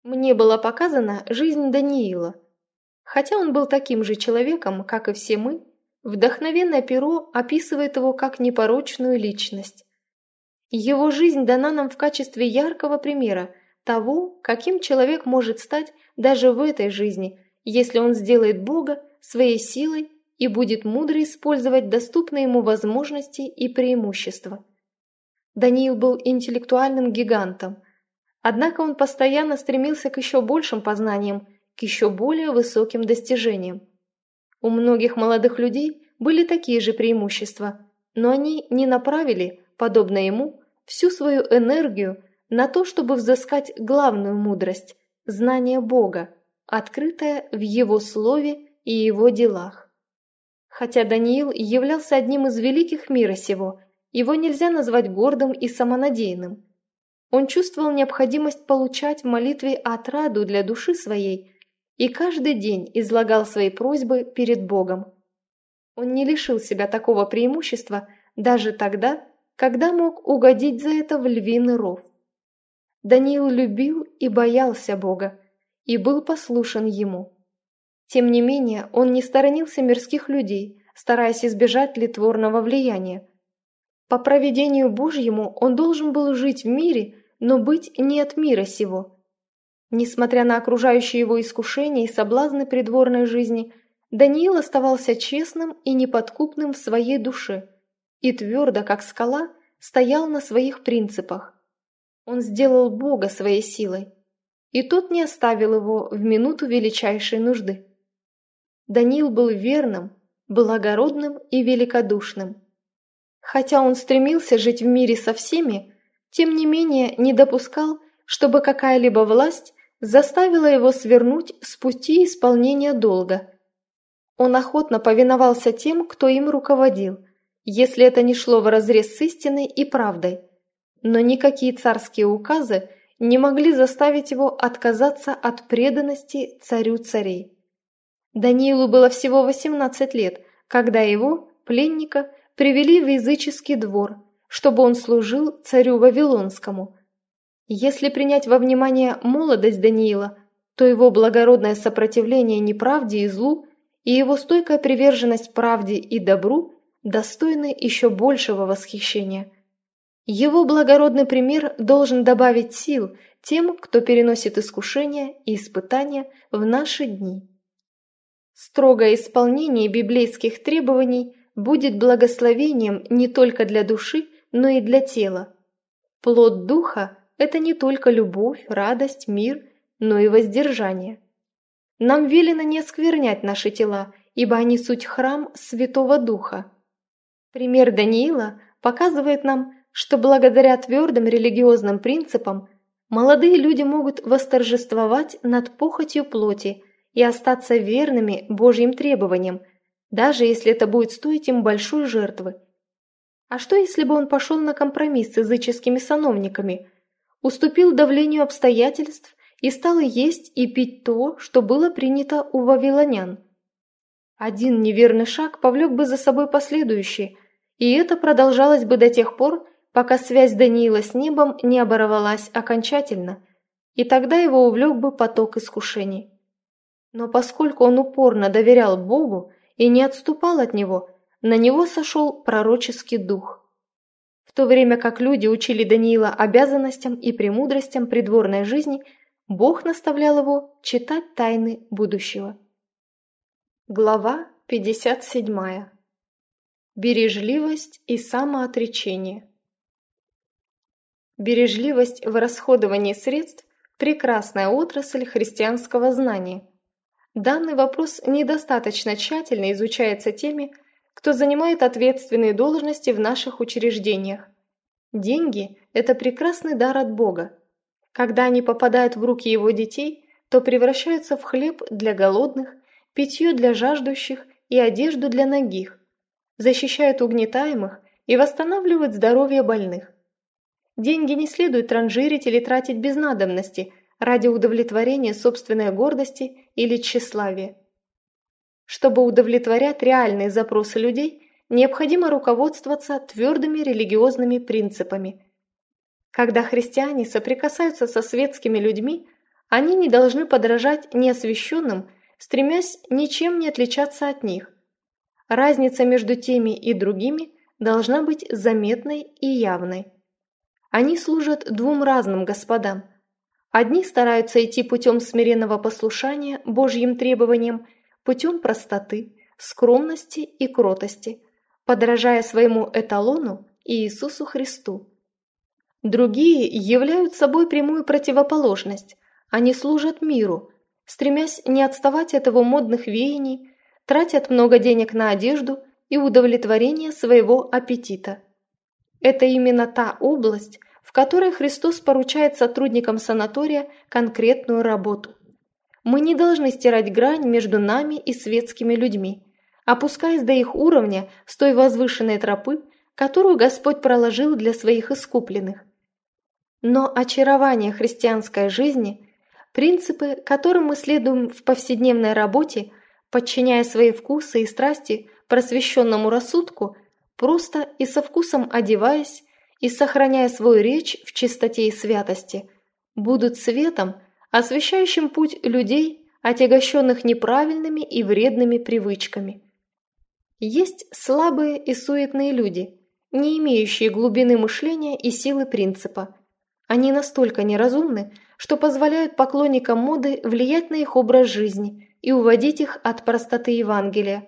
Мне была показана жизнь Даниила. Хотя он был таким же человеком, как и все мы, вдохновенное перо описывает его как непорочную личность. Его жизнь дана нам в качестве яркого примера того, каким человек может стать даже в этой жизни, если он сделает Бога своей силой и будет мудро использовать доступные ему возможности и преимущества. Даниил был интеллектуальным гигантом, однако он постоянно стремился к еще большим познаниям, к еще более высоким достижениям. У многих молодых людей были такие же преимущества, но они не направили, подобно ему, всю свою энергию на то, чтобы взыскать главную мудрость – знание Бога, открытое в Его Слове и Его делах. Хотя Даниил являлся одним из великих мира сего, его нельзя назвать гордым и самонадеянным. Он чувствовал необходимость получать в молитве отраду для души своей и каждый день излагал свои просьбы перед Богом. Он не лишил себя такого преимущества даже тогда, когда мог угодить за это в львиный ров. Даниил любил и боялся Бога и был послушен Ему. Тем не менее, он не сторонился мирских людей, стараясь избежать литворного влияния. По провидению Божьему он должен был жить в мире, но быть не от мира сего. Несмотря на окружающие его искушения и соблазны придворной жизни, Даниил оставался честным и неподкупным в своей душе и твердо, как скала, стоял на своих принципах. Он сделал Бога своей силой, и тот не оставил его в минуту величайшей нужды. Даниил был верным, благородным и великодушным. Хотя он стремился жить в мире со всеми, тем не менее не допускал, чтобы какая-либо власть заставила его свернуть с пути исполнения долга. Он охотно повиновался тем, кто им руководил, если это не шло вразрез с истиной и правдой, но никакие царские указы не могли заставить его отказаться от преданности царю царей. Даниилу было всего 18 лет, когда его, пленника, привели в языческий двор, чтобы он служил царю Вавилонскому. Если принять во внимание молодость Даниила, то его благородное сопротивление неправде и злу и его стойкая приверженность правде и добру достойны еще большего восхищения. Его благородный пример должен добавить сил тем, кто переносит искушения и испытания в наши дни. Строгое исполнение библейских требований будет благословением не только для души, но и для тела. Плод духа – это не только любовь, радость, мир, но и воздержание. Нам велено не осквернять наши тела, ибо они суть храм Святого Духа. Пример Даниила показывает нам, что благодаря твердым религиозным принципам молодые люди могут восторжествовать над похотью плоти и остаться верными Божьим требованиям, даже если это будет стоить им большой жертвы. А что, если бы он пошел на компромисс с языческими сановниками, уступил давлению обстоятельств и стал есть и пить то, что было принято у вавилонян? Один неверный шаг повлек бы за собой последующие, и это продолжалось бы до тех пор, пока связь Даниила с небом не оборвалась окончательно, и тогда его увлек бы поток искушений. Но поскольку он упорно доверял Богу и не отступал от Него, на него сошел пророческий дух. В то время как люди учили Даниила обязанностям и премудростям придворной жизни, Бог наставлял его читать тайны будущего. Глава 57. Бережливость и самоотречение. Бережливость в расходовании средств – прекрасная отрасль христианского знания. Данный вопрос недостаточно тщательно изучается теми, кто занимает ответственные должности в наших учреждениях. Деньги – это прекрасный дар от Бога. Когда они попадают в руки Его детей, то превращаются в хлеб для голодных, питье для жаждущих и одежду для нагих, защищают угнетаемых и восстанавливают здоровье больных. Деньги не следует транжирить или тратить без надобности ради удовлетворения собственной гордости или тщеславия. Чтобы удовлетворять реальные запросы людей, необходимо руководствоваться твердыми религиозными принципами. Когда христиане соприкасаются со светскими людьми, Они не должны подражать неосвященным, стремясь ничем не отличаться от них. Разница между теми и другими должна быть заметной и явной. Они служат двум разным господам. Одни стараются идти путем смиренного послушания Божьим требованиям, путем простоты, скромности и кротости, подражая своему эталону Иисусу Христу. Другие являют собой прямую противоположность. Они служат миру, стремясь не отставать от его модных веяний, тратят много денег на одежду и удовлетворение своего аппетита. Это именно та область, в которой Христос поручает сотрудникам санатория конкретную работу. Мы не должны стирать грань между нами и светскими людьми, опускаясь до их уровня с той возвышенной тропы, которую Господь проложил для своих искупленных. Но очарование христианской жизни, принципы, которым мы следуем в повседневной работе, подчиняя свои вкусы и страсти просвещенному рассудку, просто и со вкусом одеваясь и сохраняя свою речь в чистоте и святости, будут светом, освещающим путь людей, отягощенных неправильными и вредными привычками. Есть слабые и суетные люди, не имеющие глубины мышления и силы принципа. Они настолько неразумны, что позволяют поклонникам моды влиять на их образ жизни и уводить их от простоты Евангелия.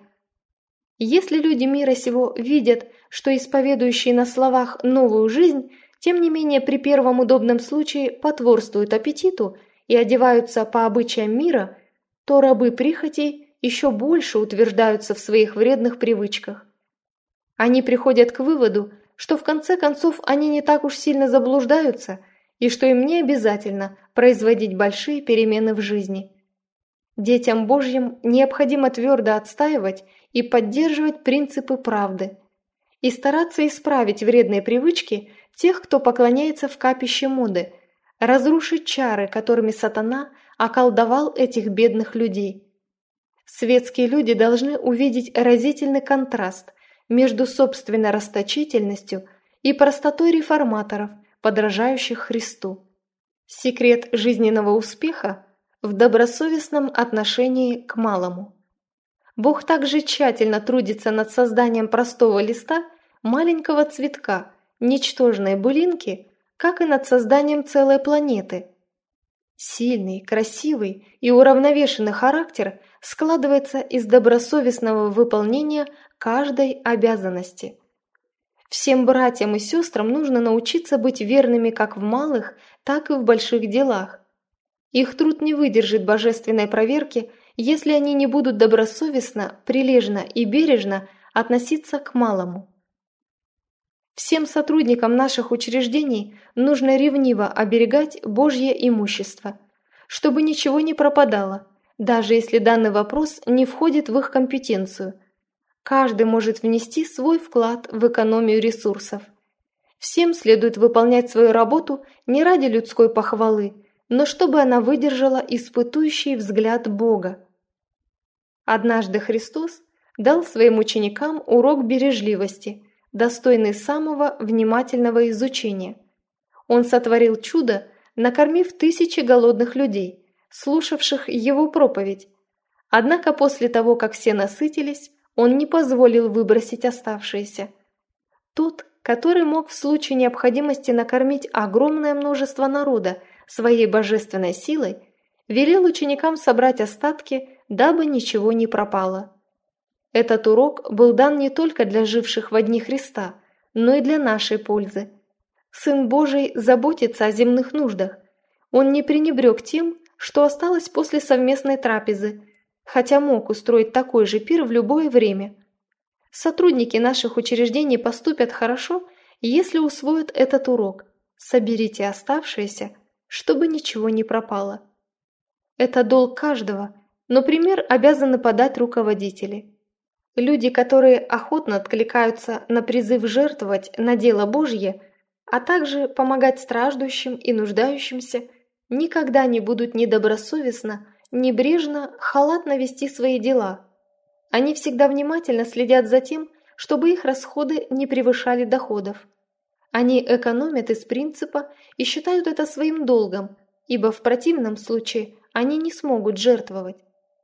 Если люди мира сего видят, что исповедующие на словах новую жизнь, тем не менее при первом удобном случае потворствуют аппетиту и одеваются по обычаям мира, то рабы прихотей еще больше утверждаются в своих вредных привычках. Они приходят к выводу, что в конце концов они не так уж сильно заблуждаются и что им не обязательно производить большие перемены в жизни. Детям Божьим необходимо твердо отстаивать и поддерживать принципы правды и стараться исправить вредные привычки тех, кто поклоняется в капище моды, разрушить чары, которыми сатана околдовал этих бедных людей. Светские люди должны увидеть разительный контраст между собственной расточительностью и простотой реформаторов, подражающих Христу. Секрет жизненного успеха в добросовестном отношении к малому. Бог также тщательно трудится над созданием простого листа, маленького цветка, ничтожной былинки, как и над созданием целой планеты. Сильный, красивый и уравновешенный характер складывается из добросовестного выполнения каждой обязанности. Всем братьям и сестрам нужно научиться быть верными как в малых, так и в больших делах. Их труд не выдержит божественной проверки, если они не будут добросовестно, прилежно и бережно относиться к малому. Всем сотрудникам наших учреждений нужно ревниво оберегать Божье имущество, чтобы ничего не пропадало, даже если данный вопрос не входит в их компетенцию. Каждый может внести свой вклад в экономию ресурсов. Всем следует выполнять свою работу не ради людской похвалы, но чтобы она выдержала испытующий взгляд Бога. Однажды Христос дал своим ученикам урок бережливости, достойный самого внимательного изучения. Он сотворил чудо, накормив тысячи голодных людей, слушавших его проповедь. Однако после того, как все насытились, он не позволил выбросить оставшиеся. Тот, который мог в случае необходимости накормить огромное множество народа своей божественной силой, велел ученикам собрать остатки, дабы ничего не пропало. Этот урок был дан не только для живших во дни Христа, но и для нашей пользы. Сын Божий заботится о земных нуждах. Он не пренебрег тем, что осталось после совместной трапезы, хотя мог устроить такой же пир в любое время. Сотрудники наших учреждений поступят хорошо, если усвоят этот урок. Соберите оставшиеся, чтобы ничего не пропало. Это долг каждого, но пример обязаны подать руководители. Люди, которые охотно откликаются на призыв жертвовать на дело Божье, а также помогать страждущим и нуждающимся, никогда не будут недобросовестно, небрежно, халатно вести свои дела. Они всегда внимательно следят за тем, чтобы их расходы не превышали доходов. Они экономят из принципа и считают это своим долгом, ибо в противном случае они не смогут жертвовать.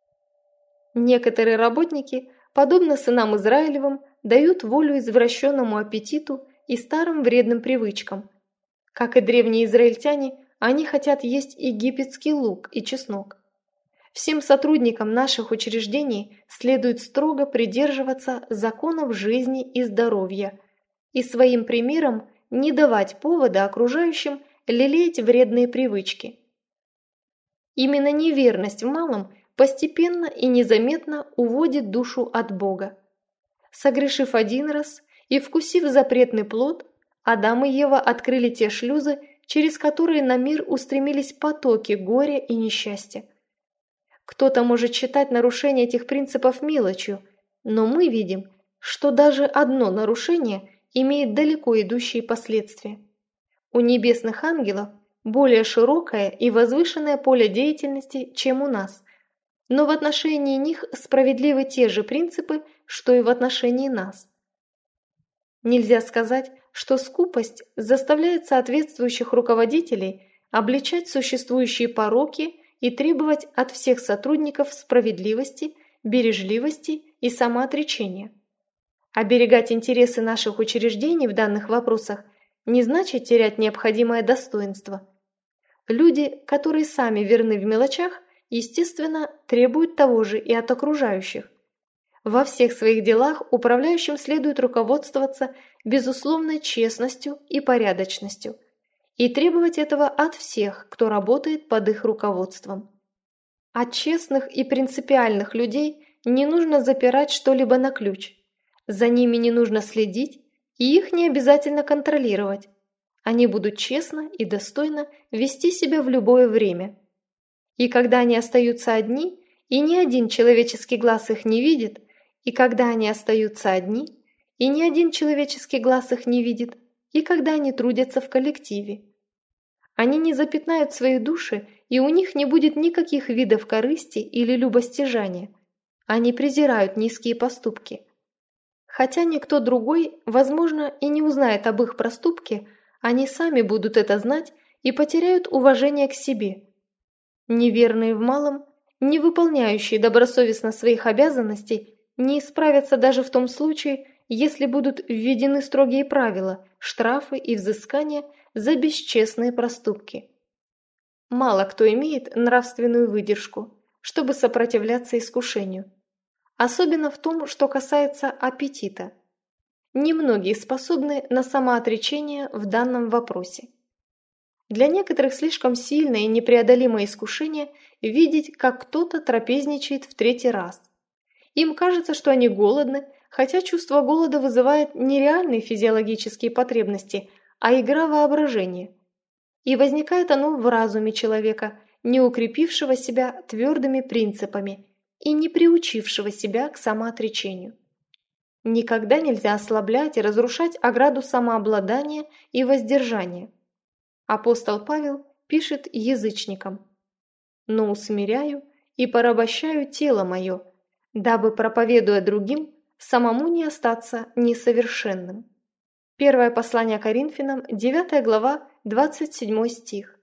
Некоторые работники, подобно сынам Израилевым, дают волю извращенному аппетиту и старым вредным привычкам. Как и древние израильтяне, они хотят есть египетский лук и чеснок. Всем сотрудникам наших учреждений следует строго придерживаться законов жизни и здоровья и своим примером не давать повода окружающим лелеять вредные привычки. Именно неверность в малом постепенно и незаметно уводит душу от Бога. Согрешив один раз и вкусив запретный плод, Адам и Ева открыли те шлюзы, через которые на мир устремились потоки горя и несчастья. Кто-то может считать нарушение этих принципов мелочью, но мы видим, что даже одно нарушение имеет далеко идущие последствия. У небесных ангелов более широкое и возвышенное поле деятельности, чем у нас, но в отношении них справедливы те же принципы, что и в отношении нас. Нельзя сказать, что скупость заставляет соответствующих руководителей обличать существующие пороки и требовать от всех сотрудников справедливости, бережливости и самоотречения. Оберегать интересы наших учреждений в данных вопросах не значит терять необходимое достоинство. Люди, которые сами верны в мелочах, естественно, требуют того же и от окружающих. Во всех своих делах управляющим следует руководствоваться безусловной честностью и порядочностью и требовать этого от всех, кто работает под их руководством. От честных и принципиальных людей не нужно запирать что-либо на ключ. За ними не нужно следить, и их не обязательно контролировать. Они будут честно и достойно вести себя в любое время. И когда они остаются одни, и ни один человеческий глаз их не видит, и когда они остаются одни, и ни один человеческий глаз их не видит, и когда они трудятся в коллективе. Они не запятнают свои души, и у них не будет никаких видов корысти или любостяжания. Они презирают низкие поступки. Хотя никто другой, возможно, и не узнает об их проступке, они сами будут это знать и потеряют уважение к себе. Неверные в малом, не выполняющие добросовестно своих обязанностей, не исправятся даже в том случае, если будут введены строгие правила, штрафы и взыскания за бесчестные проступки. Мало кто имеет нравственную выдержку, чтобы сопротивляться искушению. Особенно в том, что касается аппетита. Немногие способны на самоотречение в данном вопросе. Для некоторых слишком сильное и непреодолимое искушение видеть, как кто-то трапезничает в третий раз. Им кажется, что они голодны, хотя чувство голода вызывает не реальные физиологические потребности, а игра воображения. И возникает оно в разуме человека, не укрепившего себя твердыми принципами и не приучившего себя к самоотречению. Никогда нельзя ослаблять и разрушать ограду самообладания и воздержания. Апостол Павел пишет язычникам: «Но усмиряю и порабощаю тело мое, дабы, проповедуя другим, самому не остаться несовершенным». Первое послание Коринфянам, 9 глава, 27 стих.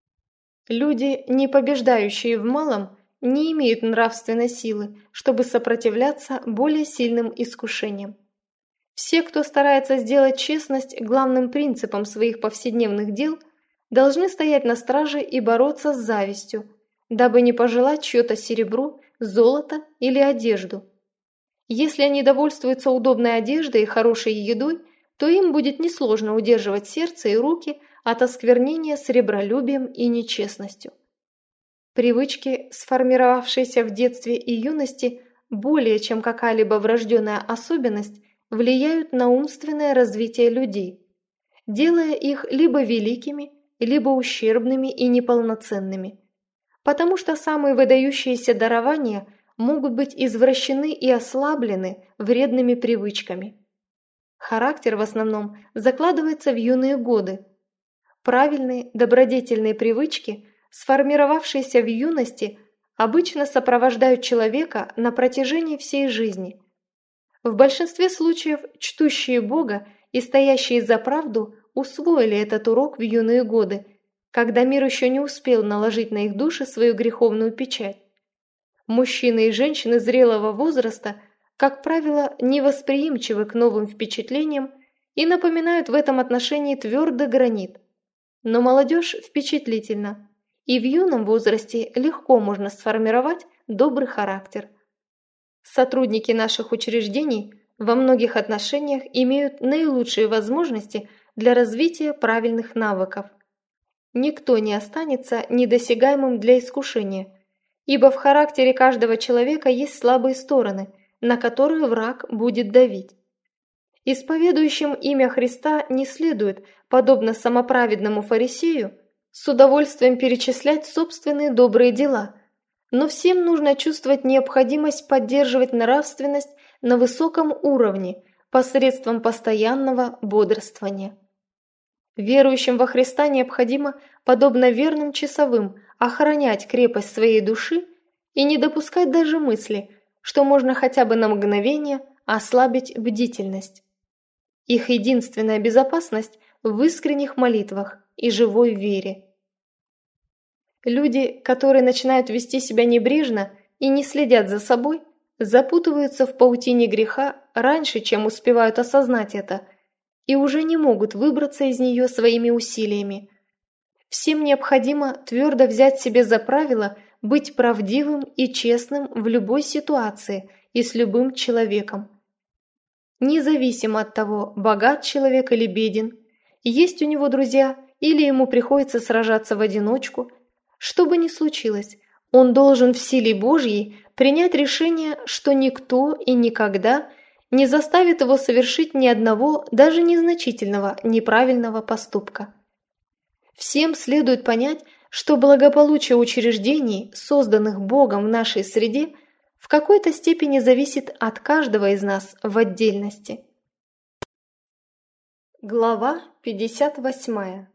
Люди, не побеждающие в малом, не имеют нравственной силы, чтобы сопротивляться более сильным искушениям. Все, кто старается сделать честность главным принципом своих повседневных дел, должны стоять на страже и бороться с завистью, дабы не пожелать чье-то серебро, золото или одежду. Если они довольствуются удобной одеждой и хорошей едой, то им будет несложно удерживать сердце и руки от осквернения сребролюбием и нечестностью. Привычки, сформировавшиеся в детстве и юности, более чем какая-либо врожденная особенность, влияют на умственное развитие людей, делая их либо великими, либо ущербными и неполноценными, потому что самые выдающиеся дарования могут быть извращены и ослаблены вредными привычками. Характер в основном закладывается в юные годы. Правильные, добродетельные привычки, сформировавшиеся в юности, обычно сопровождают человека на протяжении всей жизни. В большинстве случаев чтущие Бога и стоящие за правду усвоили этот урок в юные годы, когда мир еще не успел наложить на их души свою греховную печать. Мужчины и женщины зрелого возраста, как правило, невосприимчивы к новым впечатлениям и напоминают в этом отношении твердый гранит. Но молодежь впечатлительна, и в юном возрасте легко можно сформировать добрый характер. Сотрудники наших учреждений во многих отношениях имеют наилучшие возможности для развития правильных навыков. Никто не останется недосягаемым для искушения, ибо в характере каждого человека есть слабые стороны, на которые враг будет давить. Исповедующим имя Христа не следует, подобно самоправедному фарисею, с удовольствием перечислять собственные добрые дела, но всем нужно чувствовать необходимость поддерживать нравственность на высоком уровне посредством постоянного бодрствования. Верующим во Христа необходимо, подобно верным часовым, охранять крепость своей души и не допускать даже мысли, что можно хотя бы на мгновение ослабить бдительность. Их единственная безопасность в искренних молитвах и живой вере. Люди, которые начинают вести себя небрежно и не следят за собой, запутываются в паутине греха раньше, чем успевают осознать это, и уже не могут выбраться из нее своими усилиями. Всем необходимо твердо взять себе за правило быть правдивым и честным в любой ситуации и с любым человеком. Независимо от того, богат человек или беден, есть у него друзья или ему приходится сражаться в одиночку, что бы ни случилось, он должен в силе Божьей принять решение, что никто и никогда не заставит его совершить ни одного, даже незначительного, неправильного поступка. Всем следует понять, что благополучие учреждений, созданных Богом в нашей среде, в какой-то степени зависит от каждого из нас в отдельности. Глава 58.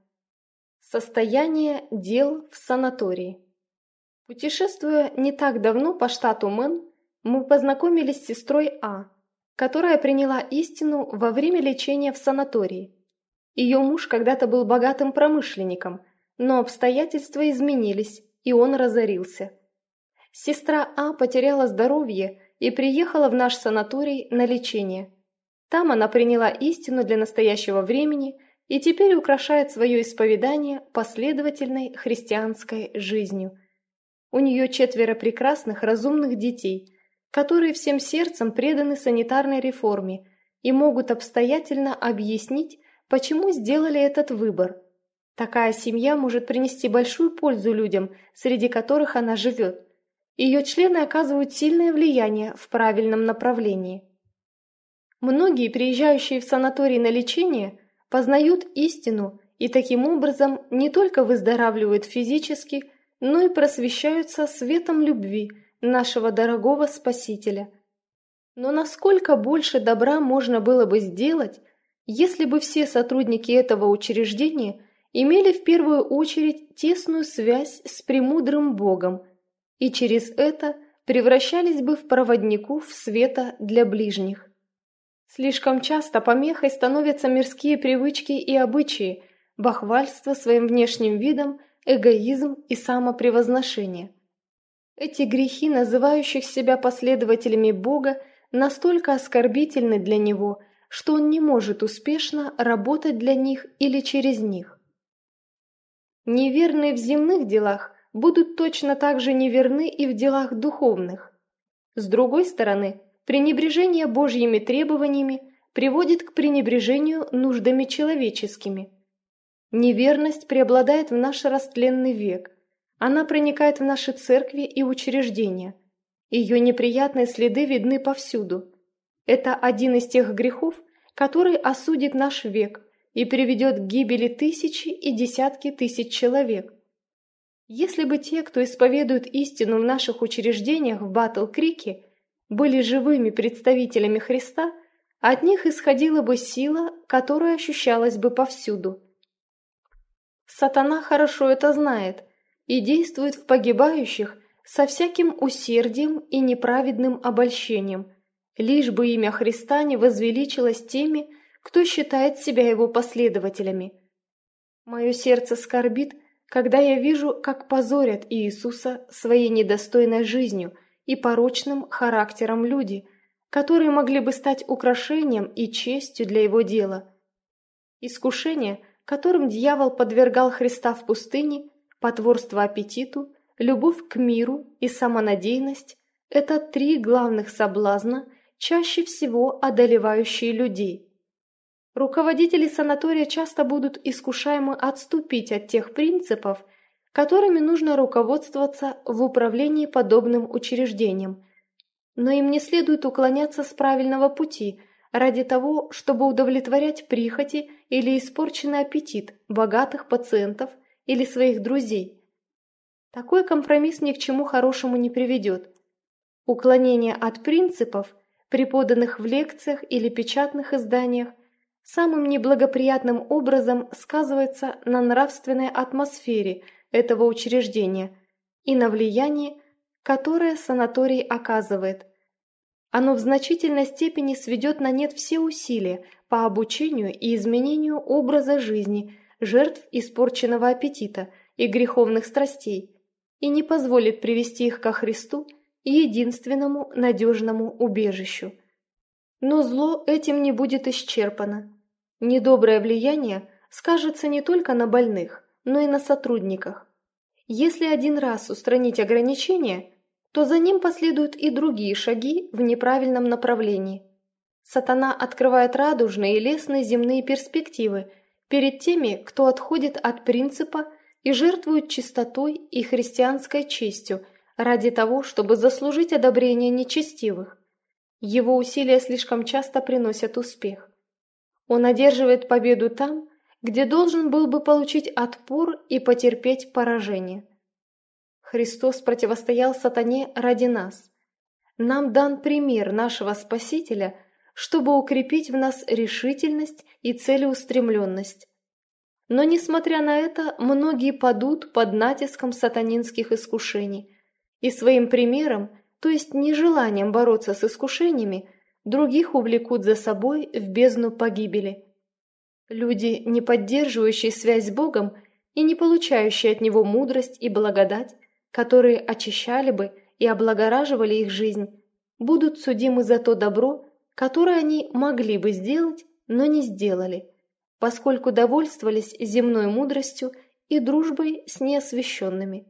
Состояние дел в санатории. Путешествуя не так давно по штату Мэн, мы познакомились с сестрой А, которая приняла истину во время лечения в санатории. Ее муж когда-то был богатым промышленником, но обстоятельства изменились, и он разорился. Сестра А потеряла здоровье и приехала в наш санаторий на лечение. Там она приняла истину для настоящего времени и теперь украшает свое исповедание последовательной христианской жизнью. У нее 4 прекрасных, разумных детей, которые всем сердцем преданы санитарной реформе и могут обстоятельно объяснить, почему сделали этот выбор. Такая семья может принести большую пользу людям, среди которых она живет. Ее члены оказывают сильное влияние в правильном направлении. Многие, приезжающие в санаторий на лечение, познают истину и таким образом не только выздоравливают физически, но и просвещаются светом любви нашего дорогого Спасителя. Но насколько больше добра можно было бы сделать, если бы все сотрудники этого учреждения имели в первую очередь тесную связь с премудрым Богом и через это превращались бы в проводников света для ближних. Слишком часто помехой становятся мирские привычки и обычаи, бахвальство своим внешним видом, эгоизм и самопревозношение. Эти грехи, называющих себя последователями Бога, настолько оскорбительны для Него, что Он не может успешно работать для них или через них. Неверные в земных делах будут точно так же неверны и в делах духовных. С другой стороны, пренебрежение Божьими требованиями приводит к пренебрежению нуждами человеческими. Неверность преобладает в наш растленный век. Она проникает в наши церкви и учреждения. Ее неприятные следы видны повсюду. Это один из тех грехов, который осудит наш век и приведет к гибели тысячи и десятки тысяч человек. Если бы те, кто исповедует истину в наших учреждениях в Батл-Крике, были живыми представителями Христа, от них исходила бы сила, которая ощущалась бы повсюду. Сатана хорошо это знает и действует в погибающих со всяким усердием и неправедным обольщением, лишь бы имя Христа не возвеличилось теми, кто считает себя его последователями. Мое сердце скорбит, когда я вижу, как позорят Иисуса своей недостойной жизнью и порочным характером люди, которые могли бы стать украшением и честью для его дела. Искушение, которым дьявол подвергал Христа в пустыне, потворство аппетиту, любовь к миру и самонадеянность – это три главных соблазна, чаще всего одолевающие людей. Руководители санатория часто будут искушаемы отступить от тех принципов, которыми нужно руководствоваться в управлении подобным учреждением, но им не следует уклоняться с правильного пути ради того, чтобы удовлетворять прихоти или испорченный аппетит богатых пациентов или своих друзей. Такой компромисс ни к чему хорошему не приведет. Уклонение от принципов, преподанных в лекциях или печатных изданиях, самым неблагоприятным образом сказывается на нравственной атмосфере этого учреждения и на влиянии, которое санаторий оказывает. Оно в значительной степени сведет на нет все усилия по обучению и изменению образа жизни жертв испорченного аппетита и греховных страстей и не позволит привести их ко Христу и единственному надежному убежищу. Но зло этим не будет исчерпано. Недоброе влияние скажется не только на больных, но и на сотрудниках. Если один раз устранить ограничения, то за ним последуют и другие шаги в неправильном направлении. Сатана открывает радужные и лестные земные перспективы перед теми, кто отходит от принципа и жертвует чистотой и христианской честью ради того, чтобы заслужить одобрение нечестивых. Его усилия слишком часто приносят успех. Он одерживает победу там, где должен был бы получить отпор и потерпеть поражение. Христос противостоял сатане ради нас. Нам дан пример нашего Спасителя, чтобы укрепить в нас решительность и целеустремленность. Но, несмотря на это, многие падут под натиском сатанинских искушений и своим примером, то есть нежеланием бороться с искушениями, других увлекут за собой в бездну погибели. Люди, не поддерживающие связь с Богом и не получающие от Него мудрость и благодать, которые очищали бы и облагораживали их жизнь, будут судимы за то добро, которое они могли бы сделать, но не сделали, поскольку довольствовались земной мудростью и дружбой с неосвященными.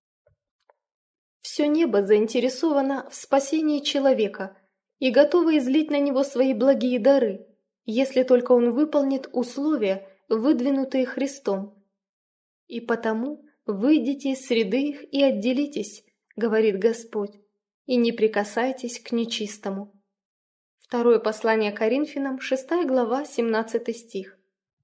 Все небо заинтересовано в спасении человека и готово излить на него свои благие дары, если только он выполнит условия, выдвинутые Христом. И потому выйдите из среды их и отделитесь, говорит Господь, и не прикасайтесь к нечистому. Второе послание Коринфянам, 6 глава, 17 стих.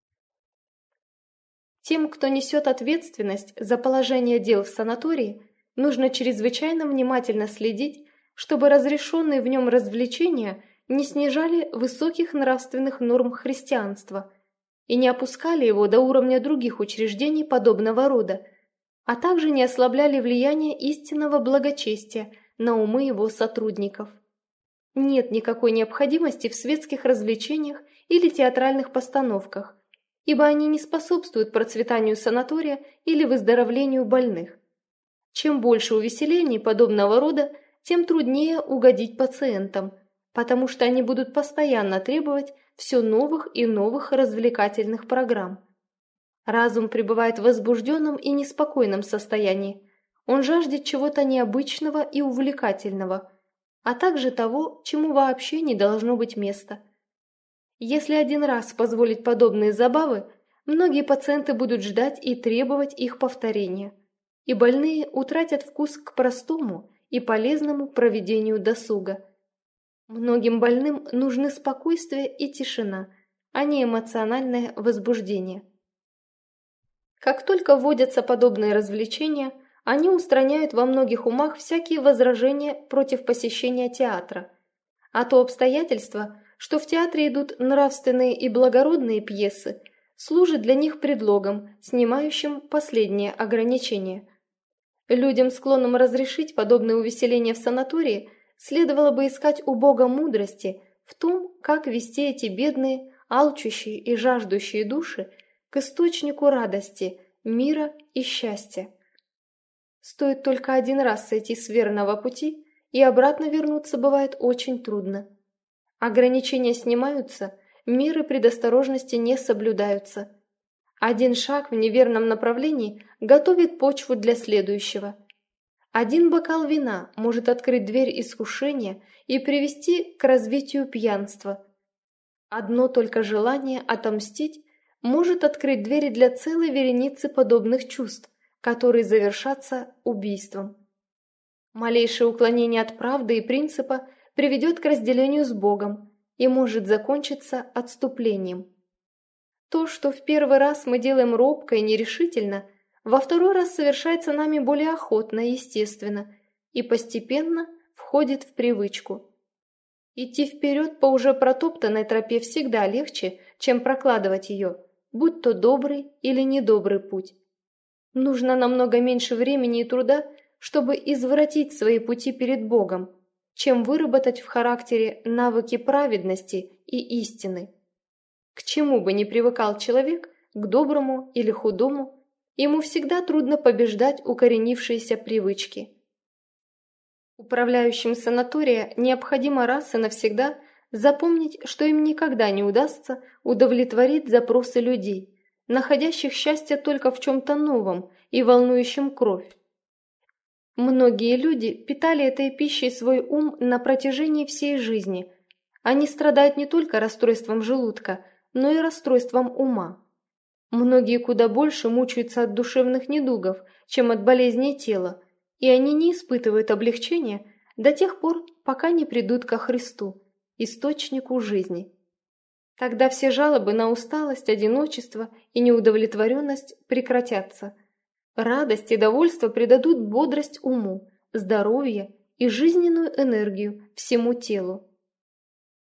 Тем, кто несет ответственность за положение дел в санатории, нужно чрезвычайно внимательно следить, чтобы разрешенные в нем развлечения не снижали высоких нравственных норм христианства и не опускали его до уровня других учреждений подобного рода, а также не ослабляли влияние истинного благочестия на умы его сотрудников. Нет никакой необходимости в светских развлечениях или театральных постановках, ибо они не способствуют процветанию санатория или выздоровлению больных. Чем больше увеселений подобного рода, тем труднее угодить пациентам, потому что они будут постоянно требовать все новых и новых развлекательных программ. Разум пребывает в возбужденном и неспокойном состоянии. Он жаждет чего-то необычного и увлекательного, а также того, чему вообще не должно быть места. Если один раз позволить подобные забавы, многие пациенты будут ждать и требовать их повторения, и больные утратят вкус к простому и полезному проведению досуга. Многим больным нужны спокойствие и тишина, а не эмоциональное возбуждение. Как только вводятся подобные развлечения, они устраняют во многих умах всякие возражения против посещения театра. А то обстоятельство, что в театре идут нравственные и благородные пьесы, служит для них предлогом, снимающим последние ограничения. Людям, склонным разрешить подобные увеселения в санатории, следовало бы искать у Бога мудрости в том, как вести эти бедные, алчущие и жаждущие души к источнику радости, мира и счастья. Стоит только один раз сойти с верного пути, и обратно вернуться бывает очень трудно. Ограничения снимаются, меры предосторожности не соблюдаются. Один шаг в неверном направлении готовит почву для следующего. Один бокал вина может открыть дверь искушения и привести к развитию пьянства. Одно только желание отомстить может открыть двери для целой вереницы подобных чувств, которые завершатся убийством. Малейшее уклонение от правды и принципа приведет к разделению с Богом и может закончиться отступлением. То, что в первый раз мы делаем робко и нерешительно, во второй раз совершается нами более охотно и естественно и постепенно входит в привычку. Идти вперед по уже протоптанной тропе всегда легче, чем прокладывать ее, будь то добрый или недобрый путь. Нужно намного меньше времени и труда, чтобы извратить свои пути перед Богом, чем выработать в характере навыки праведности и истины. К чему бы ни привыкал человек, к доброму или худому, ему всегда трудно побеждать укоренившиеся привычки. Управляющим санатория необходимо раз и навсегда запомнить, что им никогда не удастся удовлетворить запросы людей, находящих счастье только в чем-то новом и волнующем кровь. Многие люди питали этой пищей свой ум на протяжении всей жизни. Они страдают не только расстройством желудка, но и расстройством ума. Многие куда больше мучаются от душевных недугов, чем от болезней тела, и они не испытывают облегчения до тех пор, пока не придут ко Христу, источнику жизни. Тогда все жалобы на усталость, одиночество и неудовлетворенность прекратятся. Радость и довольство придадут бодрость уму, здоровье и жизненную энергию всему телу.